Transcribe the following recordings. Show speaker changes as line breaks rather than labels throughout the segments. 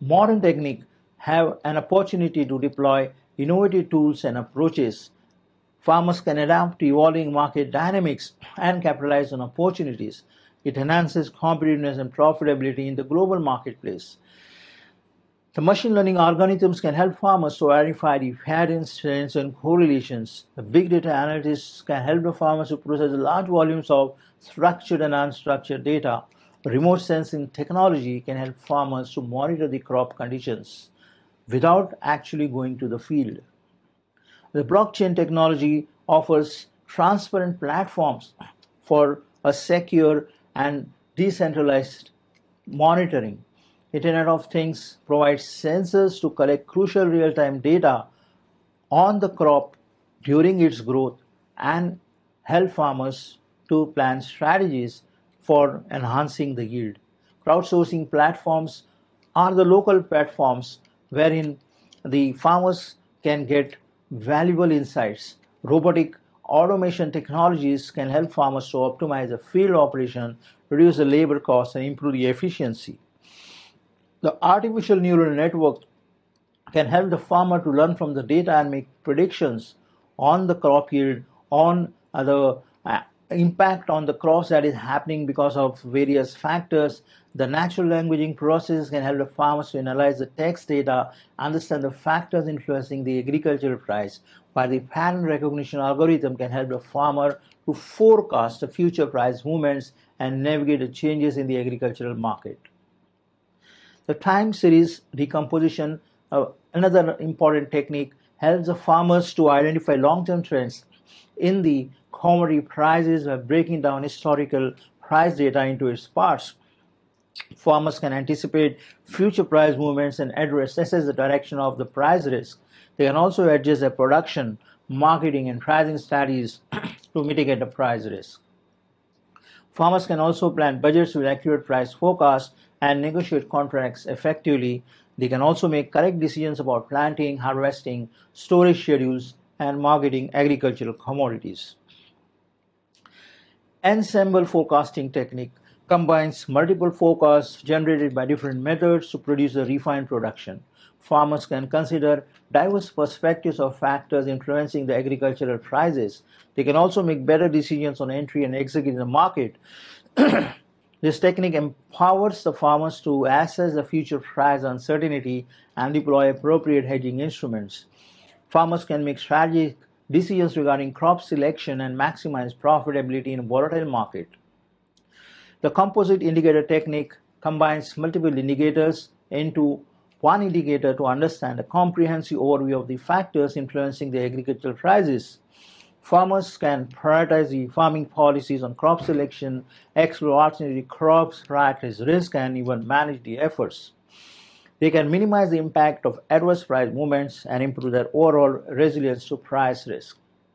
modern techniques have an opportunity to deploy innovative tools and approaches. Farmers can adapt to evolving market dynamics and capitalize on opportunities. It enhances competitiveness and profitability in the global marketplace. The machine learning algorithms can help farmers to identify the patterns, trends, and correlations. The big data analytics can help the farmers to process large volumes of structured and unstructured data. Remote sensing technology can help farmers to monitor the crop conditions without actually going to the field. The blockchain technology offers transparent platforms for a secure and decentralized monitoring. Internet of Things provides sensors to collect crucial real-time data on the crop during its growth and help farmers to plan strategies for enhancing the yield. Crowdsourcing platforms are the local platforms wherein the farmers can get valuable insights. Robotic automation technologies can help farmers to optimize the field operation, reduce the labor costs, and improve the efficiency. The artificial neural network can help the farmer to learn from the data and make predictions on the crop yield, on the impact on the crops that is happening because of various factors. The natural languaging processes can help the farmers to analyze the text data, understand the factors influencing the agricultural price, while the pattern recognition algorithm can help the farmer to forecast the future price movements and navigate the changes in the agricultural market. The time series decomposition, another important technique, helps the farmers to identify long-term trends in the commodity prices by breaking down historical price data into its parts. Farmers can anticipate future price movements and assess the direction of the price risk. They can also adjust their production, marketing, and pricing strategies to mitigate the price risk. Farmers can also plan budgets with accurate price forecasts and negotiate contracts effectively. They can also make correct decisions about planting, harvesting, storage schedules, and marketing agricultural commodities. Ensemble forecasting technique combines multiple forecasts generated by different methods to produce a refined production. Farmers can consider diverse perspectives of factors influencing the agricultural prices. They can also make better decisions on entry and exit in the market. This technique empowers the farmers to assess the future price uncertainty and deploy appropriate hedging instruments. Farmers can make strategic decisions regarding crop selection and maximize profitability in a volatile market. The composite indicator technique combines multiple indicators into one indicator to understand a comprehensive overview of the factors influencing the agricultural prices. Farmers can prioritize the farming policies on crop selection, explore alternative crops, prioritize risk, and even manage the efforts. They can minimize the impact of adverse price movements and improve their overall resilience to price risk.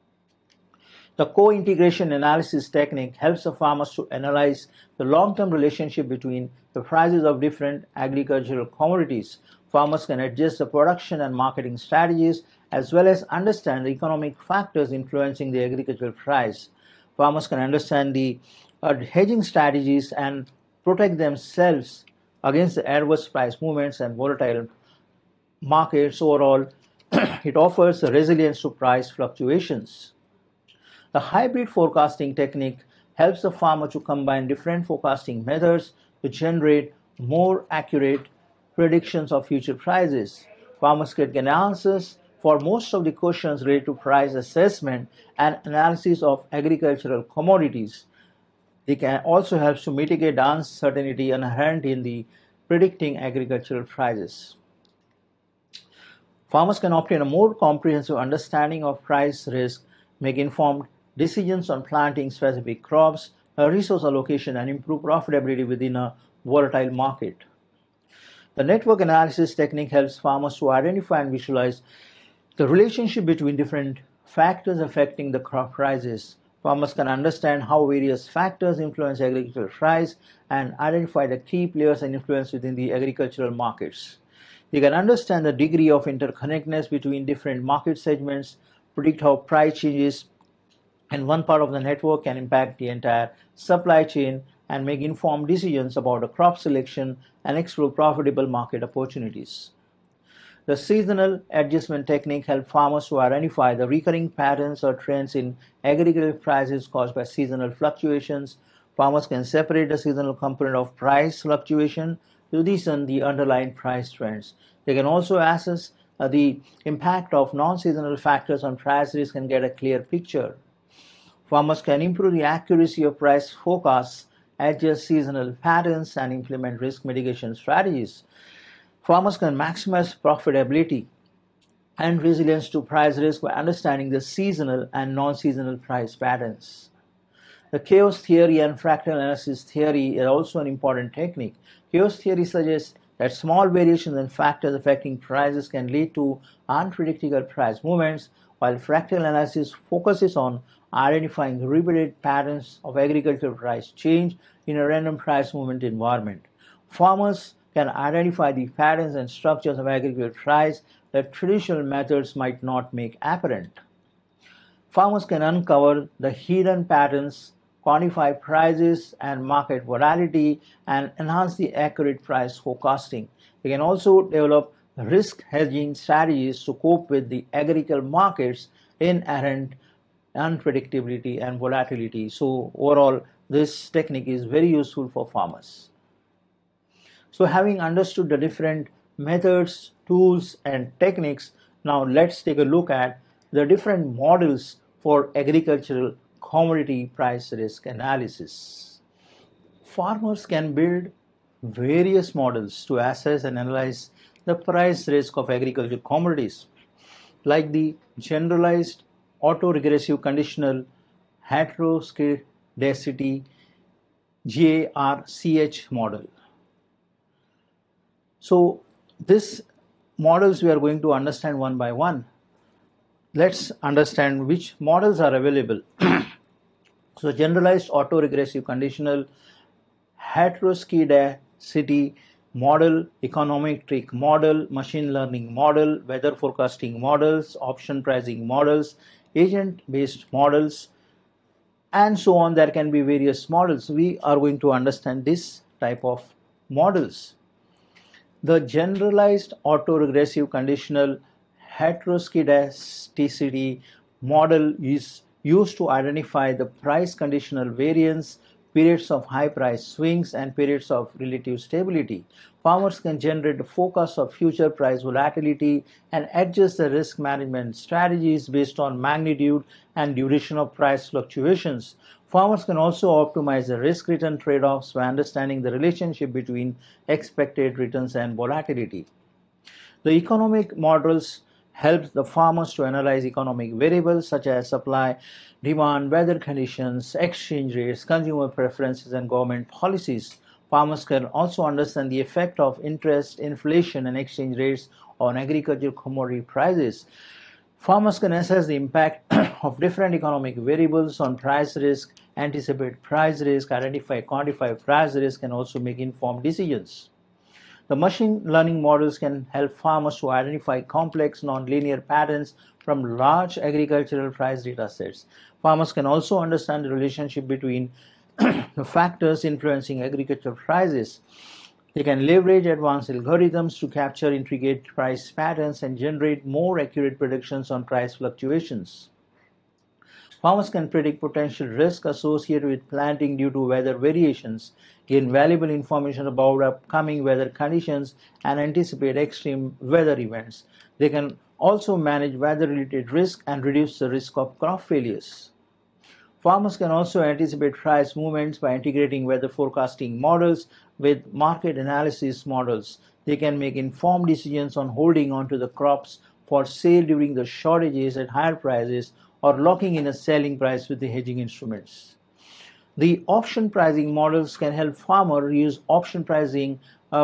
The co-integration analysis technique helps the farmers to analyze the long-term relationship between the prices of different agricultural commodities. Farmers can adjust the production and marketing strategies as well as understand the economic factors influencing the agricultural price. Farmers can understand the hedging strategies and protect themselves against the adverse price movements and volatile markets. Overall, it offers a resilience to price fluctuations. The hybrid forecasting technique helps the farmer to combine different forecasting methods to generate more accurate predictions of future prices. Farmers can get answers for most of the questions related to price assessment and analysis of agricultural commodities. They can also help to mitigate the uncertainty inherent in the predicting agricultural prices. Farmers can obtain a more comprehensive understanding of price risk, make informed decisions on planting specific crops, resource allocation, and improve profitability within a volatile market. The network analysis technique helps farmers to identify and visualize the relationship between different factors affecting the crop prices. Farmers can understand how various factors influence agricultural price and identify the key players and influence within the agricultural markets. They can understand the degree of interconnectedness between different market segments, predict how price changes in one part of the network can impact the entire supply chain, and make informed decisions about a crop selection and explore profitable market opportunities. The seasonal adjustment technique helps farmers to identify the recurring patterns or trends in agricultural prices caused by seasonal fluctuations. Farmers can separate the seasonal component of price fluctuation to discern the underlying price trends. They can also assess the impact of non-seasonal factors on price risk and get a clear picture. Farmers can improve the accuracy of price forecasts, adjust seasonal patterns, and implement risk mitigation strategies. Farmers can maximize profitability and resilience to price risk by understanding the seasonal and non-seasonal price patterns. The chaos theory and fractal analysis theory are also an important technique. Chaos theory suggests that small variations in factors affecting prices can lead to unpredictable price movements, while fractal analysis focuses on identifying repeated patterns of agricultural price change in a random price movement environment. Farmers can identify the patterns and structures of agricultural price that traditional methods might not make apparent. Farmers can uncover the hidden patterns, quantify prices and market volatility, and enhance the accurate price forecasting. They can also develop risk hedging strategies to cope with the agricultural market's inherent unpredictability and volatility. So overall, this technique is very useful for farmers. So having understood the different methods, tools, and techniques, now let's take a look at the different models for agricultural commodity price risk analysis. Farmers can build various models to assess and analyze the price risk of agricultural commodities, like the generalized autoregressive conditional heteroscedasticity GARCH model. So these models we are going to understand one by one. Let's understand which models are available. So generalized autoregressive conditional heteroscedasticity model, econometric model, machine learning model, weather forecasting models, option pricing models, agent-based models, and so on. There can be various models. We are going to understand this type of models. The generalized autoregressive conditional heteroscedasticity model is used to identify the price conditional variance, periods of high price swings, and periods of relative stability. Farmers can generate a forecast of future price volatility and adjust the risk management strategies based on magnitude and duration of price fluctuations. Farmers can also optimize the risk-return trade-offs by understanding the relationship between expected returns and volatility. The economic models help the farmers to analyze economic variables such as supply, demand, weather conditions, exchange rates, consumer preferences, and government policies. Farmers can also understand the effect of interest, inflation, and exchange rates on agricultural commodity prices. Farmers can assess the impact of different economic variables on price risk, anticipate price risk, identify, quantify price risk, and also make informed decisions. The machine learning models can help farmers to identify complex non-linear patterns from large agricultural price data sets. Farmers can also understand the relationship between the factors influencing agricultural prices. They can leverage advanced algorithms to capture intricate price patterns and generate more accurate predictions on price fluctuations. Farmers can predict potential risk associated with planting due to weather variations, gain valuable information about upcoming weather conditions, and anticipate extreme weather events. They can also manage weather-related risk and reduce the risk of crop failures. Farmers can also anticipate price movements by integrating weather forecasting models with market analysis models. They can make informed decisions on holding onto the crops for sale during the shortages at higher prices or locking in a selling price with the hedging instruments. The option pricing models can help farmers use option pricing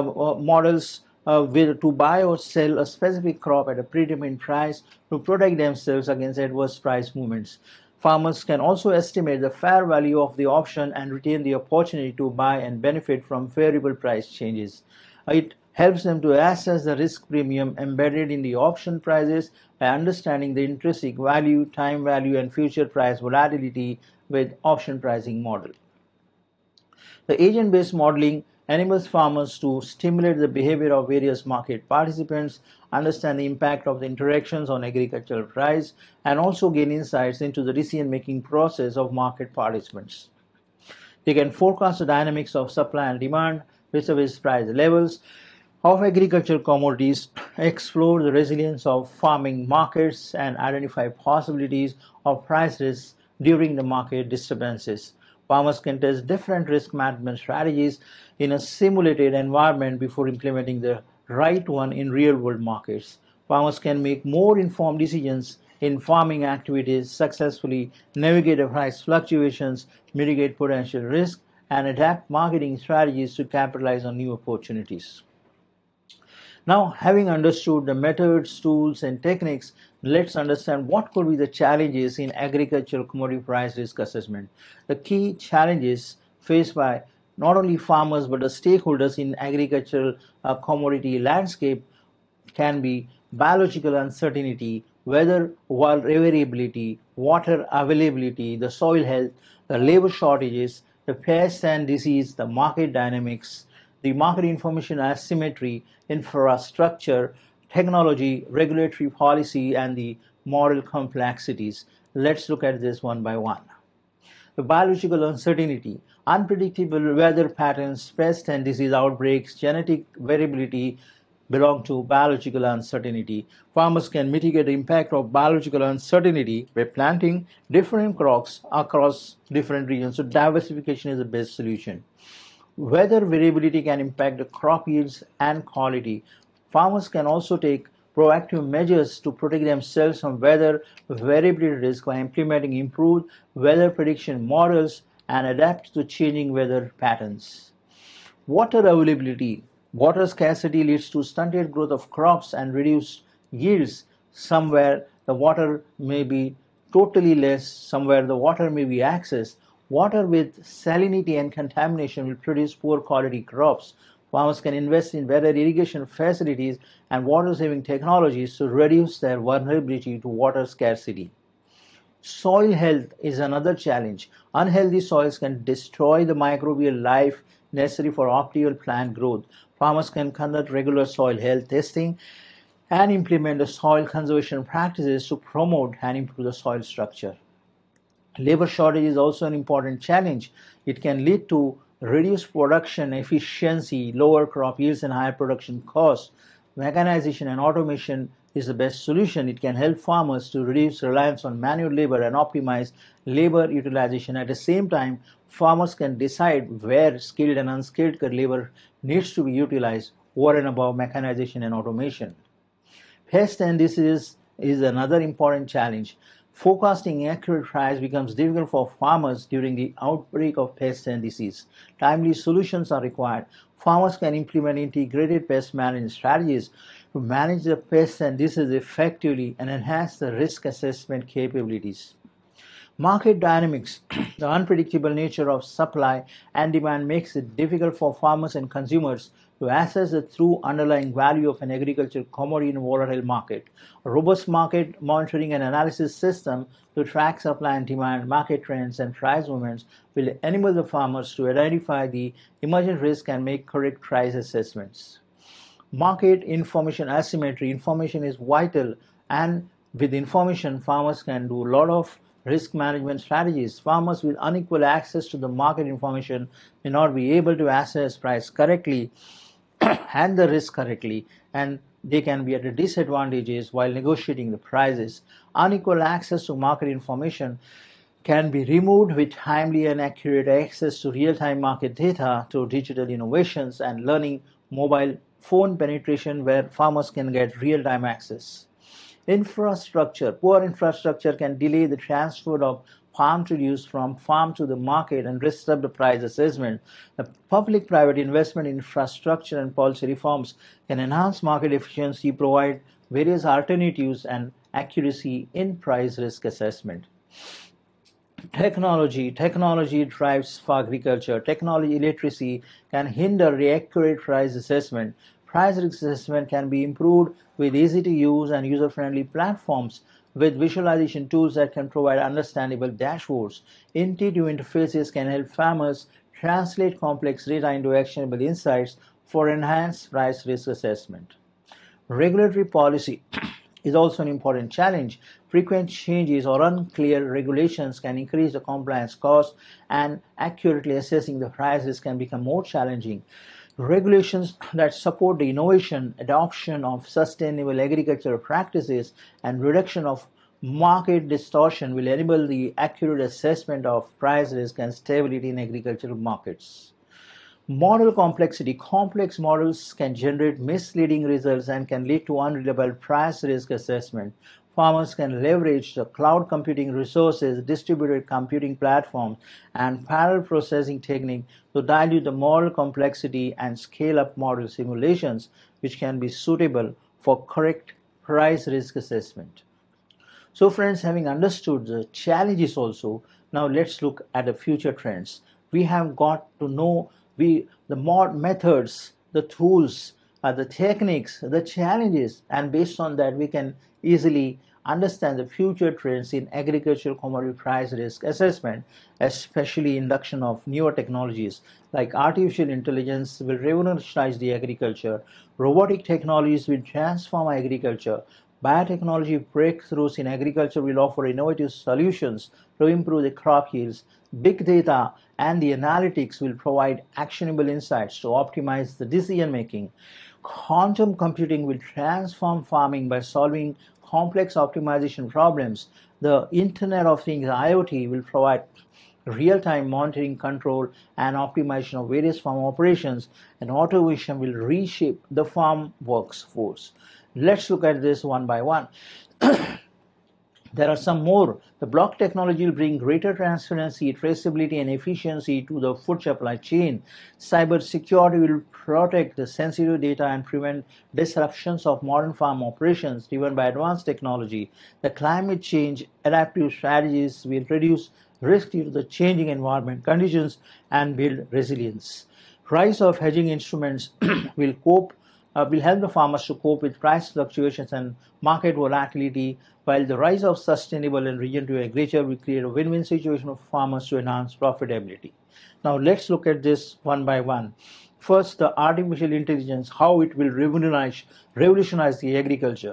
models to buy or sell a specific crop at a predetermined price to protect themselves against adverse price movements. Farmers can also estimate the fair value of the option and retain the opportunity to buy and benefit from favorable price changes. It helps them to assess the risk premium embedded in the option prices by understanding the intrinsic value, time value, and future price volatility with option pricing model. The agent-based modeling enables farmers to stimulate the behavior of various market participants, understand the impact of the interactions on agricultural price, and also gain insights into the decision-making process of market participants. They can forecast the dynamics of supply and demand, vis-a-vis price levels of agricultural commodities, explore the resilience of farming markets, and identify possibilities of price risks during the market disturbances. Farmers can test different risk management strategies in a simulated environment before implementing the right one in real-world markets. Farmers can make more informed decisions in farming activities, successfully navigate price fluctuations, mitigate potential risk, and adapt marketing strategies to capitalize on new opportunities. Now, having understood the methods, tools, and techniques, let's understand what could be the challenges in agricultural commodity price risk assessment. The key challenges faced by not only farmers but the stakeholders in agricultural commodity landscape can be biological uncertainty, weather variability, water availability, the soil health, the labor shortages, the pest and disease, the market dynamics, the market information asymmetry, infrastructure, technology, regulatory policy, and the moral complexities. Let's look at this one by one. The biological uncertainty, unpredictable weather patterns, pest and disease outbreaks, genetic variability belong to biological uncertainty. Farmers can mitigate the impact of biological uncertainty by planting different crops across different regions. So diversification is the best solution. Weather variability can impact the crop yields and quality. Farmers can also take proactive measures to protect themselves from weather variability risk by implementing improved weather prediction models and adapt to changing weather patterns. Water availability. Water scarcity leads to stunted growth of crops and reduced yields. Somewhere the water may be totally less, somewhere the water may be accessed. Water with salinity and contamination will produce poor quality crops. Farmers can invest in better irrigation facilities and water-saving technologies to reduce their vulnerability to water scarcity. Soil health is another challenge. Unhealthy soils can destroy the microbial life necessary for optimal plant growth. Farmers can conduct regular soil health testing and implement the soil conservation practices to promote and improve the soil structure. Labor shortage is also an important challenge. It can lead to reduced production efficiency, lower crop yields, and higher production costs. Mechanization and automation is the best solution. It can help farmers to reduce reliance on manual labor and optimize labor utilization. At the same time, farmers can decide where skilled and unskilled labor needs to be utilized over and above mechanization and automation. Pest and disease is another important challenge. Forecasting accurate price becomes difficult for farmers during the outbreak of pests and disease. Timely solutions are required. Farmers can implement integrated pest management strategies to manage the pests and diseases effectively and enhance the risk assessment capabilities. Market dynamics. The unpredictable nature of supply and demand makes it difficult for farmers and consumers to assess the true underlying value of an agricultural commodity in a volatile market. A robust market monitoring and analysis system to track supply and demand, market trends, and price movements will enable the farmers to identify the emergent risk and make correct price assessments. Market information asymmetry. Information is vital, and with information, farmers can do a lot of risk management strategies. Farmers with unequal access to the market information may not be able to assess price correctly and the risk correctly, and they can be at a disadvantages while negotiating the prices. Unequal access to market information can be removed with timely and accurate access to real-time market data through digital innovations and learning mobile phone penetration where farmers can get real-time access. Infrastructure. Poor infrastructure can delay the transfer of farm produce from farm to the market and disrupt the price assessment. The public-private investment in infrastructure and policy reforms can enhance market efficiency, provide various alternatives and accuracy in price risk assessment. Technology drives for agriculture. Technology illiteracy can hinder the accurate price assessment. Price risk assessment can be improved with easy-to-use and user-friendly platforms with visualization tools that can provide understandable dashboards. Intuitive interfaces can help farmers translate complex data into actionable insights for enhanced price risk assessment. Regulatory policy is also an important challenge. Frequent changes or unclear regulations can increase the compliance cost, and accurately assessing the price risk can become more challenging. Regulations that support the innovation, adoption of sustainable agricultural practices, and reduction of market distortion will enable the accurate assessment of price risk and stability in agricultural markets. Model complexity. Complex models can generate misleading results and can lead to unreliable price risk assessment. Farmers can leverage the cloud computing resources, distributed computing platforms, and parallel processing technique to dilute the model complexity and scale up model simulations, which can be suitable for correct price risk assessment. So friends, having understood the challenges also, now let's look at the future trends. We have got to know the methods, the tools, the techniques, the challenges, and based on that we can easily understand the future trends in agricultural commodity price risk assessment, especially induction of newer technologies like artificial intelligence will revolutionize the agriculture, robotic technologies will transform agriculture, biotechnology breakthroughs in agriculture will offer innovative solutions to improve the crop yields. Big data and the analytics will provide actionable insights to optimize the decision making. Quantum computing will transform farming by solving complex optimization problems. The Internet of Things IoT will provide real-time monitoring, control, and optimization of various farm operations, and automation will reshape the farm workforce. Let's look at this one by one. There are some more. The block technology will bring greater transparency, traceability, and efficiency to the food supply chain. Cybersecurity will protect the sensitive data and prevent disruptions of modern farm operations driven by advanced technology. The climate change adaptive strategies will reduce risk due to the changing environment conditions and build resilience. Rise of hedging instruments will help the farmers to cope with price fluctuations and market volatility, while the rise of sustainable and regenerative agriculture will create a win-win situation for farmers to enhance profitability. Now let's look at this one by one. First, the artificial intelligence, how it will revolutionize the agriculture.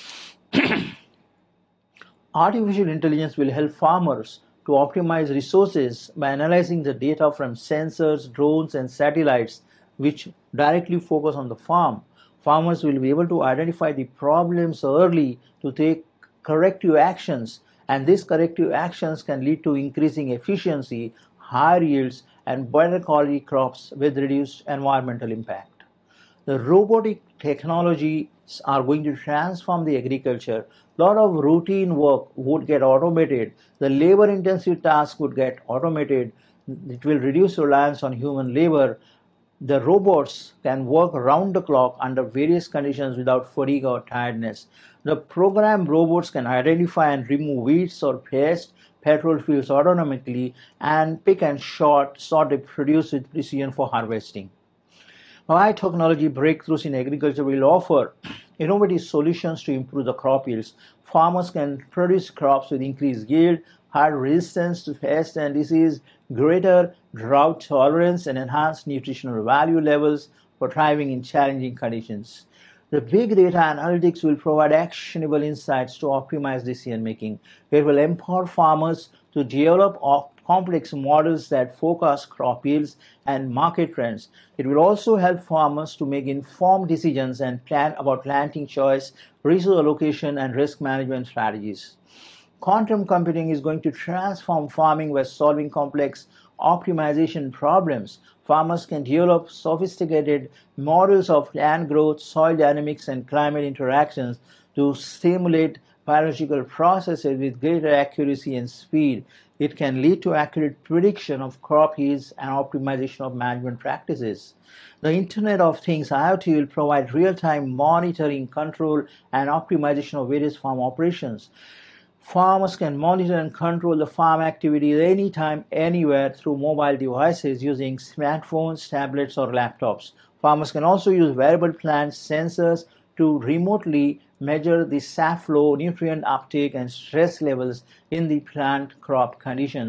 Artificial intelligence will help farmers to optimize resources by analyzing the data from sensors, drones, and satellites which directly focus on the farm. Farmers will be able to identify the problems early to take corrective actions, and these corrective actions can lead to increasing efficiency, higher yields, and better quality crops with reduced environmental impact. The robotic technologies are going to transform the agriculture. A lot of routine work would get automated. The labor-intensive tasks would get automated. It will reduce reliance on human labor. The robots can work around the clock under various conditions without fatigue or tiredness. The programmed robots can identify and remove weeds or pests, petrol fields autonomously, and pick and sort the produce with precision for harvesting. Biotechnology breakthroughs in agriculture will offer innovative solutions to improve the crop yields. Farmers can produce crops with increased yield, higher resistance to pests and disease, greater drought tolerance, and enhanced nutritional value levels for thriving in challenging conditions. The big data analytics will provide actionable insights to optimize decision making. It will empower farmers to develop complex models that focus crop yields and market trends. It will also help farmers to make informed decisions and plan about planting choice, resource allocation, and risk management strategies. Quantum computing is going to transform farming by solving complex optimization problems. Farmers can develop sophisticated models of land growth, soil dynamics, and climate interactions to simulate biological processes with greater accuracy and speed. It can lead to accurate prediction of crop yields and optimization of management practices. The Internet of Things IoT will provide real-time monitoring, control, and optimization of various farm operations. Farmers can monitor and control the farm activities anytime, anywhere through mobile devices using smartphones, tablets, or laptops. Farmers can also use wearable plant sensors to remotely measure the sap flow, nutrient uptake, and stress levels in the plant crop conditions.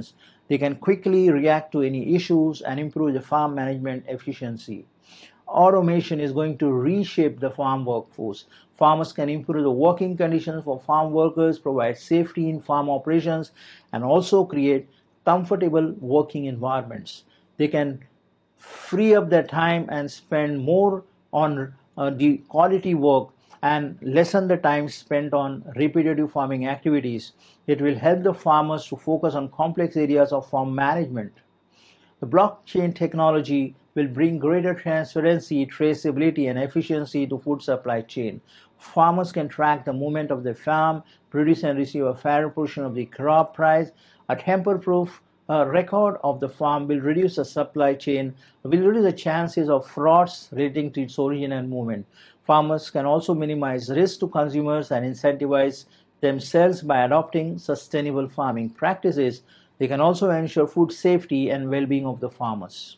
They can quickly react to any issues and improve the farm management efficiency. Automation is going to reshape the farm workforce. Farmers can improve the working conditions for farm workers, provide safety in farm operations, and also create comfortable working environments. They can free up their time and spend more on the quality work and lessen the time spent on repetitive farming activities. It will help the farmers to focus on complex areas of farm management. The blockchain technology will bring greater transparency, traceability, and efficiency to food supply chain. Farmers can track the movement of their farm, produce and receive a fair portion of the crop price. A tamper-proof record of the farm will reduce the supply chain, will reduce the chances of frauds relating to its origin and movement. Farmers can also minimize risk to consumers and incentivize themselves by adopting sustainable farming practices. They can also ensure food safety and well-being of the farmers.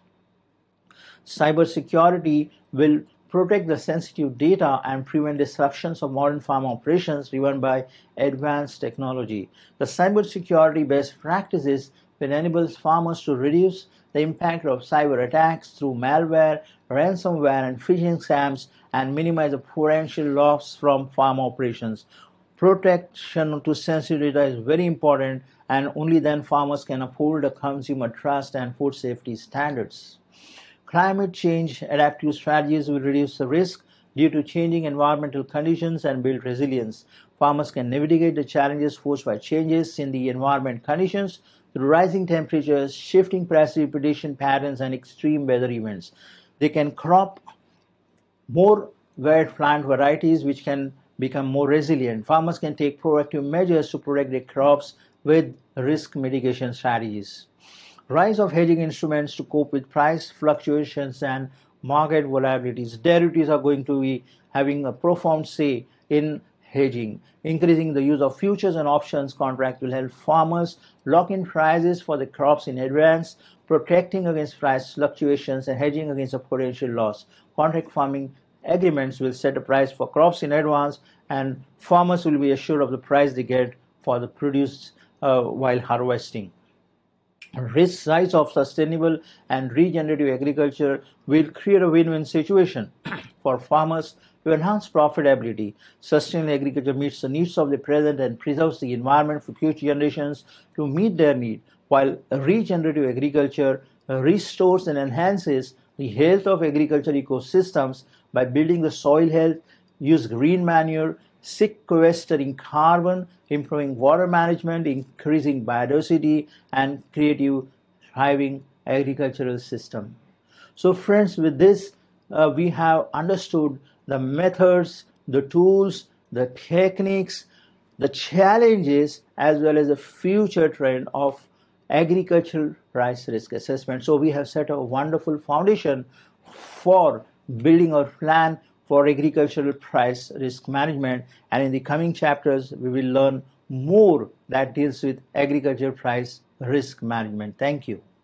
Cybersecurity will protect the sensitive data and prevent disruptions of modern farm operations driven by advanced technology. The cybersecurity best practices will enable farmers to reduce the impact of cyber attacks through malware, ransomware, and phishing scams and minimize the potential loss from farm operations. Protection to sensitive data is very important, and only then farmers can uphold the consumer trust and food safety standards. Climate change adaptive strategies will reduce the risk due to changing environmental conditions and build resilience. Farmers can navigate the challenges posed by changes in the environment conditions through rising temperatures, shifting precipitation patterns, and extreme weather events. They can crop more varied plant varieties which can become more resilient. Farmers can take proactive measures to protect their crops with risk mitigation strategies. Rise of hedging instruments to cope with price fluctuations and market volatilities. Derivatives are going to be having a profound say in hedging. Increasing the use of futures and options contracts will help farmers lock in prices for the crops in advance, protecting against price fluctuations and hedging against a potential loss. Contract farming agreements will set a price for crops in advance, and farmers will be assured of the price they get for the produce while harvesting. Rise of sustainable and regenerative agriculture will create a win-win situation for farmers to enhance profitability. Sustainable agriculture meets the needs of the present and preserves the environment for future generations to meet their need, while regenerative agriculture restores and enhances the health of agriculture ecosystems by building the soil health, use green manure, sequestering carbon, improving water management, increasing biodiversity, and creative, thriving agricultural system. So friends, with this, we have understood the methods, the tools, the techniques, the challenges, as well as the future trend of agricultural price risk assessment. So we have set a wonderful foundation for building our plan for agricultural price risk management, and in the coming chapters we will learn more that deals with agricultural price risk management. Thank you.